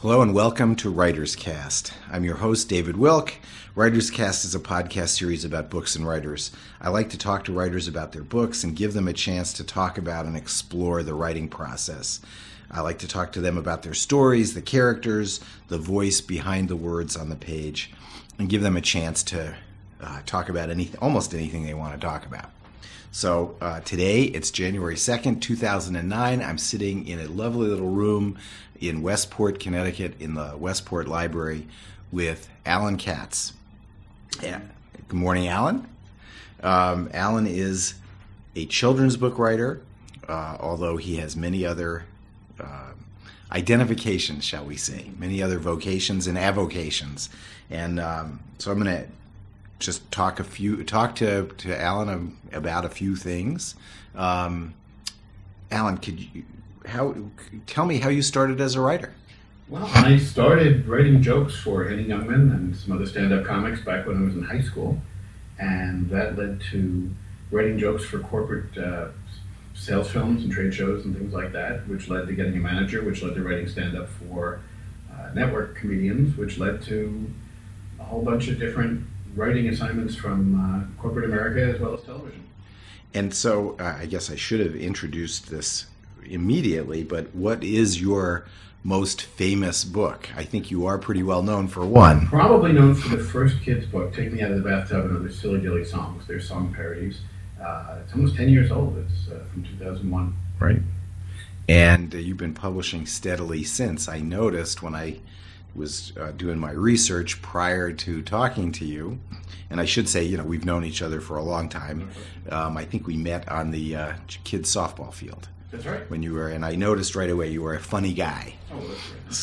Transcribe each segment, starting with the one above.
Hello and welcome to Writers Cast. I'm your host, David Wilk. Writers Cast is a podcast series about books and writers. I like to talk to writers about their books and give them a chance to talk about and explore the writing process. I like to talk to them about their stories, the characters, the voice behind the words on the page, and give them a chance to talk about almost anything they want to talk about. So today, it's January 2nd, 2009. I'm sitting in a lovely little room in Westport, Connecticut, in the Westport Library with Alan Katz. Yeah. Good morning, Alan. Alan is a children's book writer, although he has many other identifications, shall we say, many other vocations and avocations. And so I'm going to just talk to Alan about a few things. Alan, tell me how you started as a writer? Well, I started writing jokes for Henny Youngman and some other stand-up comics back when I was in high school, and that led to writing jokes for corporate sales films and trade shows and things like that, which led to getting a manager, which led to writing stand-up for network comedians, which led to a whole bunch of different writing assignments from corporate America as well as television. And so I guess I should have introduced this immediately, but what is your most famous book? I think you are pretty well known for one. Probably known for the first kids' book, Take Me Out of the Bathtub and Other Silly Dilly Songs. They're song parodies. It's almost 10 years old. It's from 2001. Right. And you've been publishing steadily since. I noticed when I was doing my research prior to talking to you, and I should say, we've known each other for a long time. I think we met on the kids' softball field. That's right. When you were, and I noticed right away you were a funny guy. Oh, that's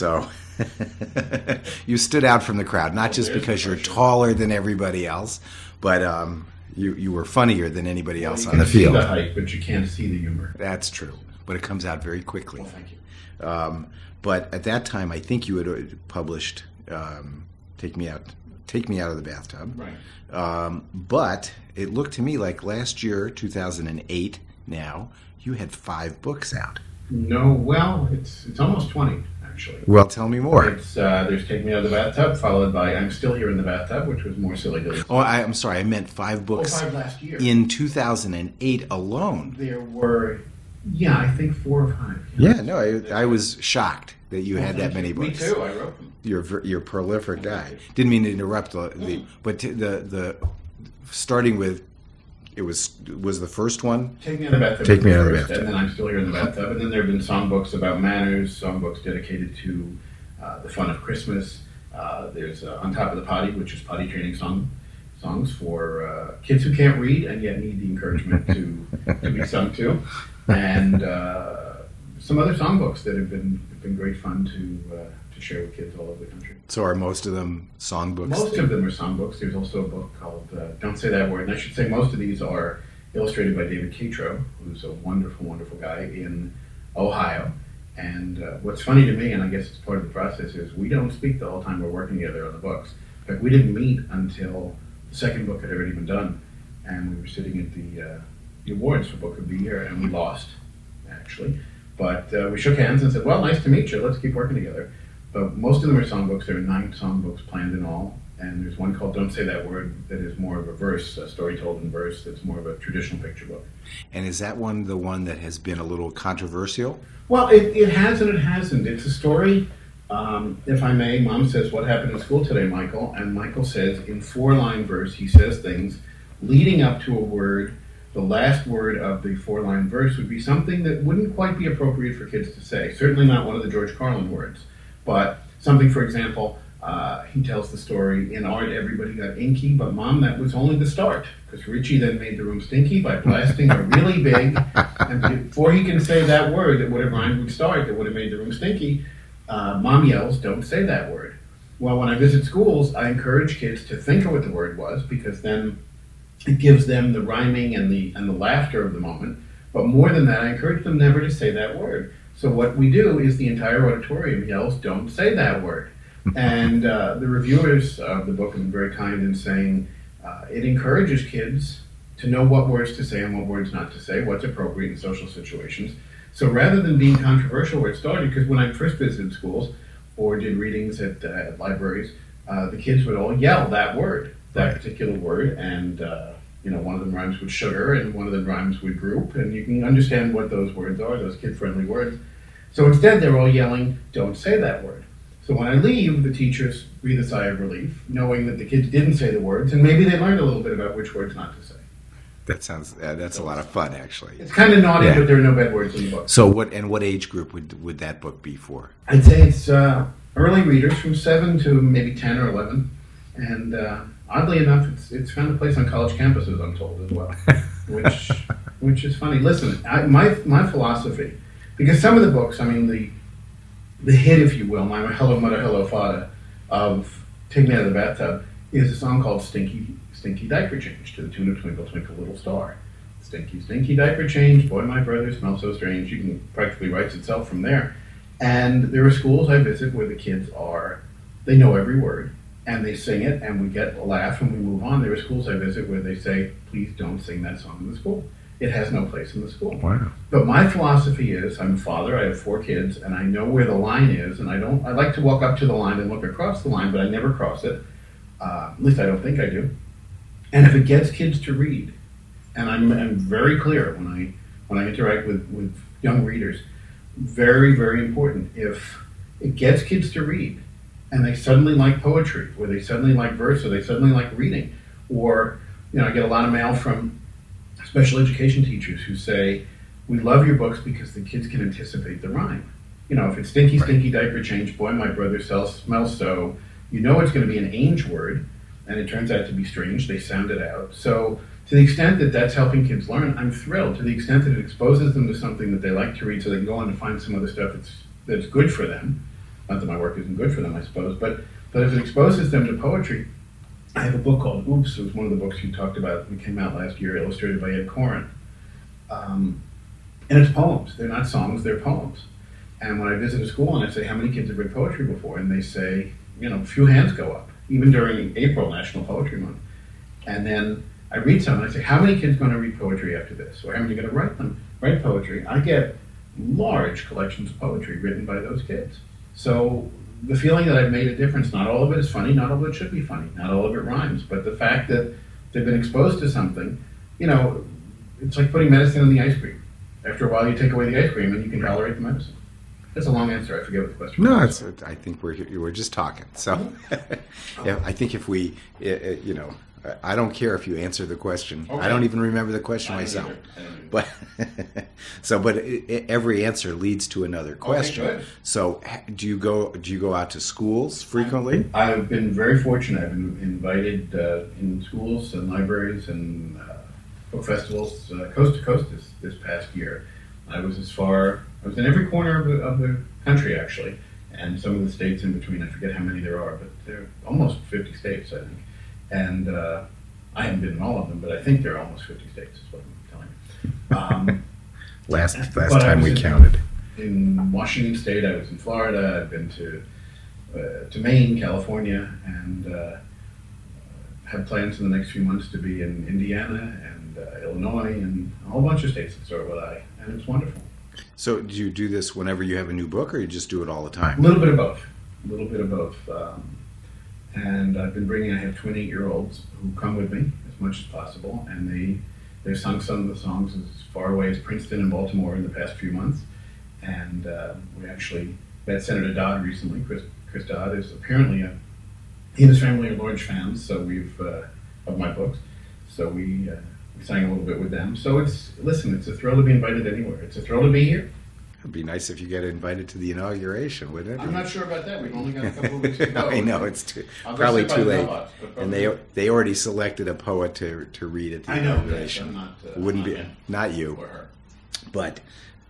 So right. you stood out from the crowd, not just because you're taller than everybody else, but you were funnier than anybody else on the field. You can see the height, but you can't see the humor. That's true, but it comes out very quickly. Well, thank you. But at that time, I think you had published Take Me Out of the Bathtub. Right. But it looked to me like last year, 2008 now, you had 5 books out. No, well, it's almost 20, actually. Well, tell me more. It's there's Take Me Out of the Bathtub, followed by I'm Still Here in the Bathtub, which was more silly dilly. Oh, I'm sorry. I meant 5 books 5 last year. In 2008 alone. There were, I think 4 or 5. Yeah, no, I was shocked that you had that many books. Me too. I wrote them. You're a prolific guy. Didn't mean to interrupt but the starting with. It was the first one? Take Me Out of the Bathtub. Take Me Out of the Bathtub. And then I'm Still Here in the Bathtub. And then there have been songbooks about manners, songbooks dedicated to the fun of Christmas. There's On Top of the Potty, which is potty training songs for kids who can't read and yet need the encouragement to be sung to. And some other songbooks that have been great fun to share with kids all over the country. So are most of them songbooks? Most of them are songbooks. There's also a book called Don't Say That Word. And I should say most of these are illustrated by David Catro, who's a wonderful, wonderful guy in Ohio. And what's funny to me, and I guess it's part of the process, is we don't speak the whole time we're working together on the books. In fact, we didn't meet until the second book had already been done. And we were sitting at the awards for Book of the Year, and we lost, actually. But we shook hands and said, well, nice to meet you. Let's keep working together. But most of them are songbooks. There are 9 songbooks planned in all. And there's one called Don't Say That Word that is more of a verse, a story told in verse, that's more of a traditional picture book. And is that one the one that has been a little controversial? Well, it has and it hasn't. It's a story, if I may. Mom says, what happened in school today, Michael? And Michael says, in 4-line verse, he says things leading up to a word. The last word of the 4-line verse would be something that wouldn't quite be appropriate for kids to say. Certainly not one of the George Carlin words. But something, for example, he tells the story, in art everybody got inky, but Mom, that was only the start. Because Richie then made the room stinky by blasting a really big, and before he can say that word that would have rhymed with start, that would have made the room stinky, Mom yells, don't say that word. Well, when I visit schools, I encourage kids to think of what the word was, because then it gives them the rhyming and the laughter of the moment. But more than that, I encourage them never to say that word. So what we do is the entire auditorium yells, don't say that word. And the reviewers of the book have been very kind in saying it encourages kids to know what words to say and what words not to say, what's appropriate in social situations. So rather than being controversial where it started, because when I first visited schools, or did readings at libraries, the kids would all yell that word, that particular word, and one of them rhymes with sugar, and one of them rhymes with group, and you can understand what those words are, those kid-friendly words. So instead, they're all yelling, "Don't say that word." So when I leave, the teachers breathe a sigh of relief, knowing that the kids didn't say the words, and maybe they learned a little bit about which words not to say. That's a lot of fun, actually. It's kind of naughty, but there are no bad words in the book. So what age group would that book be for? I'd say it's early readers from 7 to maybe 10 or 11, and oddly enough, it's found a place on college campuses, I'm told, as well, which is funny. Listen, my philosophy, because some of the books, I mean, the hit, if you will, my Hello Mother, Hello Father of Take Me Out of the Bathtub, is a song called Stinky Diaper Change, to the tune of Twinkle Twinkle Little Star. Stinky, stinky diaper change, boy my brother smells so strange. You can practically write itself from there. And there are schools I visit where the kids they know every word, and they sing it, and we get a laugh, and we move on. There are schools I visit where they say, please don't sing that song in the school. It has no place in the school. Wow. But my philosophy is, I'm a father, I have 4 kids, and I know where the line is, and I like to walk up to the line and look across the line, but I never cross it. At least I don't think I do. And if it gets kids to read, and I'm very clear when I interact with young readers, very, very important. If it gets kids to read, and they suddenly like poetry, or they suddenly like verse, or they suddenly like reading, or I get a lot of mail from special education teachers who say, we love your books because the kids can anticipate the rhyme. If it's stinky, stinky diaper change, boy my brother smells so, it's going to be an Ainge word, and it turns out to be strange. They sound it out. So to the extent that that's helping kids learn, I'm thrilled. To the extent that it exposes them to something that they like to read, so they can go on to find some other stuff that's good for them. Not that my work isn't good for them, I suppose, but if it exposes them to poetry, I have a book called Oops. It was one of the books you talked about. It came out last year, illustrated by Ed Koren. And it's poems. They're not songs, they're poems. And when I visit a school and I say, how many kids have read poetry before? And they say, a few hands go up, even during April, National Poetry Month. And then I read some and I say, how many kids are going to read poetry after this? Or how many are going to write poetry? I get large collections of poetry written by those kids. So the feeling that I've made a difference, not all of it is funny, not all of it should be funny, not all of it rhymes, but the fact that they've been exposed to something, it's like putting medicine in the ice cream. After a while you take away the ice cream and you can tolerate the medicine. That's a long answer. I forget what the question was. No, I think we're just talking. So I think if we, I don't care if you answer the question. Okay. I don't even remember the question myself. But every answer leads to another question. Okay, good. So do you go out to schools frequently? I've been very fortunate. I've been invited in schools and libraries and book festivals coast to coast this past year. I was in every corner of the country, actually, and some of the states in between. I forget how many there are, but there are almost 50 states, I think. And I haven't been in all of them, but I think there are almost 50 states, is what I'm telling you. Last time we counted. In Washington State, I was in Florida. I've been to Maine, California, and have plans in the next few months to be in Indiana and Illinois and a whole bunch of states that start with I, and it's wonderful. So do you do this whenever you have a new book, or you just do it all the time? A little bit of both. And I've been I have twin 8-year-olds who come with me as much as possible, and they've sung some of the songs as far away as Princeton and Baltimore in the past few months. And we actually met Senator Dodd recently. Chris Dodd is apparently he and his family are large fans, so of my books. So we sang a little bit with them. So it's a thrill to be invited anywhere. It's a thrill to be here. It'd be nice if you get invited to the inauguration, wouldn't it? I'm not sure about that. We've only got a couple of weeks to go. I know, it's probably too late. And they already selected a poet to read at the inauguration. Yes, Wouldn't be not you, or her. But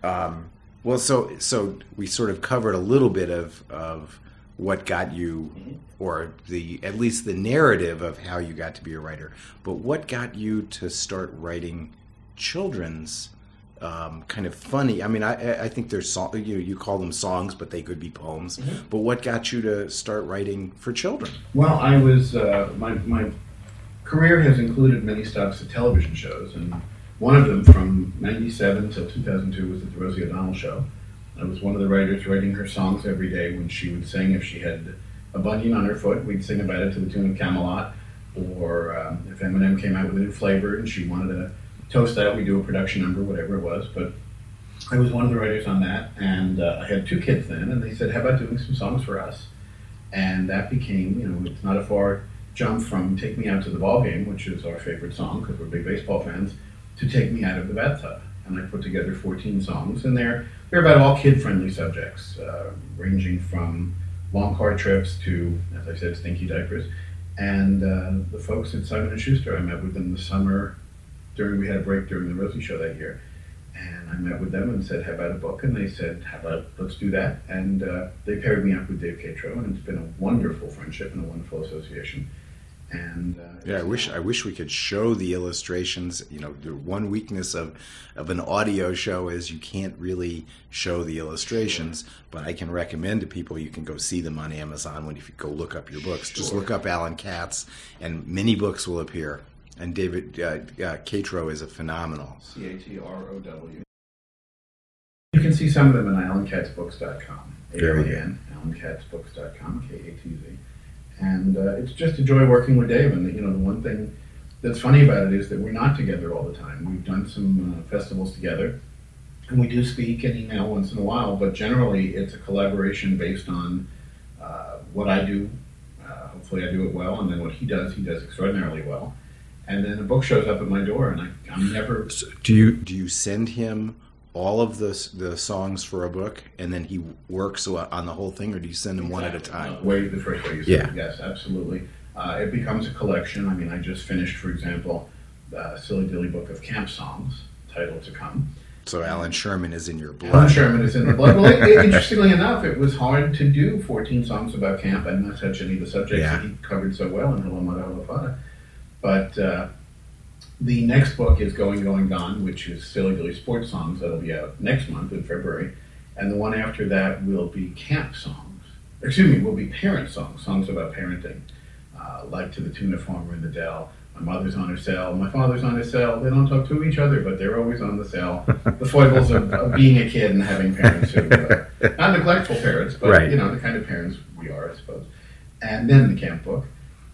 so we sort of covered a little bit of what got you, or at least the narrative of how you got to be a writer. But what got you to start writing children's kind of funny? I mean, I think there's you call them songs, but they could be poems. Mm-hmm. But what got you to start writing for children? Well, I was my career has included many stops at television shows, and one of them from '97 till 2002 was at the Rosie O'Donnell Show. I was one of the writers writing her songs every day when she would sing. If she had a bunion on her foot, we'd sing about it to the tune of Camelot. Or if M&M came out with a new flavor and she wanted to toast that, we'd do a production number, whatever it was. But I was one of the writers on that, and I had 2 kids then, and they said, how about doing some songs for us? And that became, it's not a far jump from Take Me Out to the Ball Game, which is our favorite song because we're big baseball fans, to Take Me Out of the Bathtub. And I put together 14 songs, and they're about all kid-friendly subjects, ranging from long car trips to, as I said, stinky diapers. And the folks at Simon & Schuster, I met with them this summer we had a break during the Rosie show that year. And I met with them and said, how about a book? And they said, how about, let's do that. And they paired me up with Dave Catro, and it's been a wonderful friendship and a wonderful association. And I wish we could show the illustrations. The one weakness of an audio show is you can't really show the illustrations. Sure. But I can recommend to people, you can go see them on Amazon if you go look up your books. Sure. Just look up Alan Katz, and many books will appear. And David Catro is a phenomenal. Catrow. You can see some of them on AlanKatzBooks.com. AlanKatzBooks.com, Katz. And it's just a joy working with Dave. And the one thing that's funny about it is that we're not together all the time. We've done some festivals together, and we do speak and email once in a while. But generally, it's a collaboration based on what I do. Hopefully, I do it well, and then what he does extraordinarily well. And then a book shows up at my door, and I'm never. So do you send him all of the songs for a book, and then he works on the whole thing, or do you send him one at a time? The first way you said it. Yes, absolutely. It becomes a collection. I mean, I just finished, for example, the Silly Dilly Book of Camp Songs, titled To Come. So Alan Sherman is in your blood. Alan Sherman is in the blood. Well, interestingly enough, it was hard to do 14 songs about camp and not touch any of the subjects that he covered so well in Hello Mata Hola Fata. But the next book is Going, Going, Gone, which is Silly Dilly Sports Songs. That'll be out next month in February. And the one after that will be camp songs. Will be parent songs, songs about parenting, like To the Tune of Farmer in the Dell. My mother's on her cell, my father's on his cell. They don't talk to each other, but they're always on the cell. The foibles of being a kid and having parents who, not neglectful parents, but right. The kind of parents we are, I suppose. And then the camp book.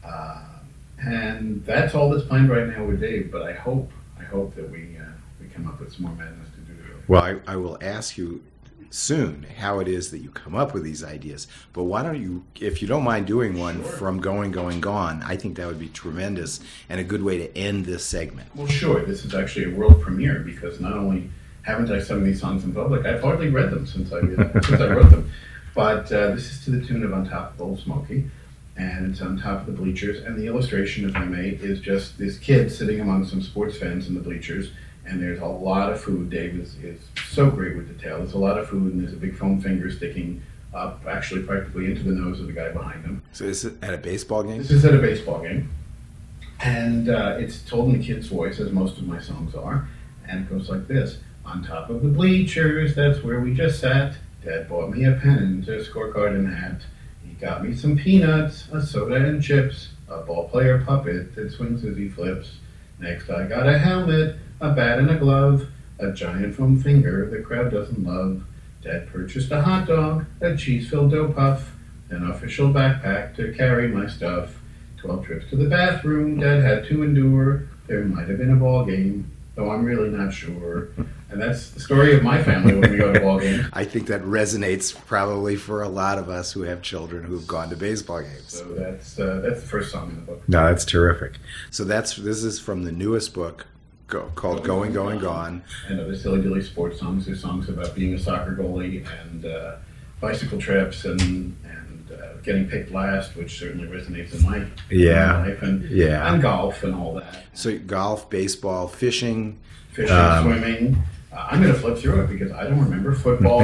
And that's all that's planned right now with Dave, but I hope that we come up with some more madness to do. Well, I will ask you soon how it is that you come up with these ideas, but why don't you, if you don't mind doing one from Going, Going, Gone, I think that would be tremendous and a good way to end this segment. Well, sure. This is actually a world premiere because not only haven't I sung these songs in public, I've hardly read them since I wrote them, but this is to the tune of On Top of Old Smoky. And it's on top of the bleachers, and the illustration, if I may, is just this kid sitting among some sports fans in the bleachers, and there's a lot of food. Dave is so great with detail. There's a lot of food, and there's a big foam finger sticking up, actually practically into the nose of the guy behind him. So is it at a baseball game? This is at a baseball game, and it's told in a kid's voice, as most of my songs are, and it goes like this. On top of the bleachers, that's where we just sat. Dad bought me a pen, a scorecard, and a hat. Got me some peanuts, a soda and chips, a ball player puppet that swings as he flips. Next I got a helmet, a bat and a glove, a giant foam finger the crowd doesn't love. Dad purchased a hot dog, a cheese-filled dough puff, an official backpack to carry my stuff. 12 trips to the bathroom Dad had to endure. There might have been a ball game, though I'm really not sure. And that's the story of my family when we go to ball games. I think that resonates probably for a lot of us who have children who've gone to baseball games. So that's the first song in the book. No, that's terrific. So this is from the newest book called Going, Going, Gone. And other Silly Dilly Sports songs. There's songs about being a soccer goalie and bicycle trips and getting picked last, which certainly resonates in my life, and golf and all that. So golf, baseball, fishing, swimming. I'm going to flip through it because I don't remember football.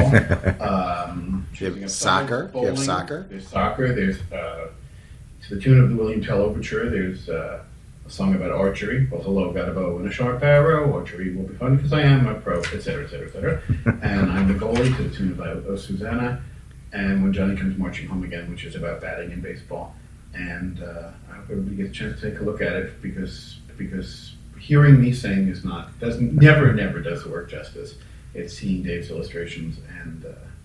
You have soccer. Bowling. You have soccer. There's soccer. There's to the tune of the William Tell Overture. There's a song about archery. Well, hello, got a bow and a sharp arrow. Archery will be fun because I am a pro, etc., etc., etc. And I'm the goalie to the tune of O Susanna. And When Johnny Comes Marching Home Again, which is about batting in baseball. And I hope everybody gets a chance to take a look at it because hearing me sing never does the work justice. It's seeing Dave's illustrations and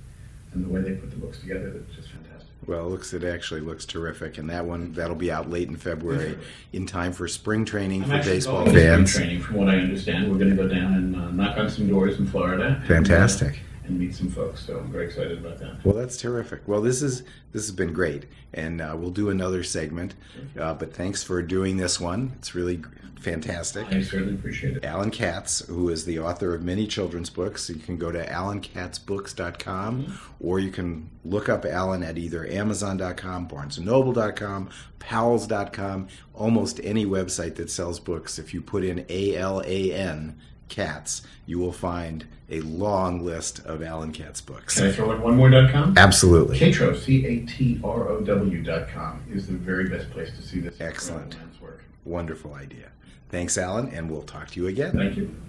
and the way they put the books together, that's just fantastic. Well, it actually looks terrific, and that'll be out late in February, in time for spring training for baseball fans. Spring training, from what I understand, we're going to go down and knock on some doors in Florida. Fantastic. And meet some folks, so I'm very excited about that. Well, that's terrific. Well, this has been great, and we'll do another segment. But thanks for doing this one. It's really fantastic. I certainly appreciate it. Alan Katz, who is the author of many children's books. You can go to alankatzbooks.com, or you can look up Alan at either Amazon.com, BarnesandNoble.com, Powell's.com, almost any website that sells books. If you put in ALAN Katz, you will find a long list of Alan Katz books. Can I throw in one more .com? Absolutely. Catro, CATROW.com is the very best place to see this. Excellent. Work. Wonderful idea. Thanks, Alan, and we'll talk to you again. Thank you.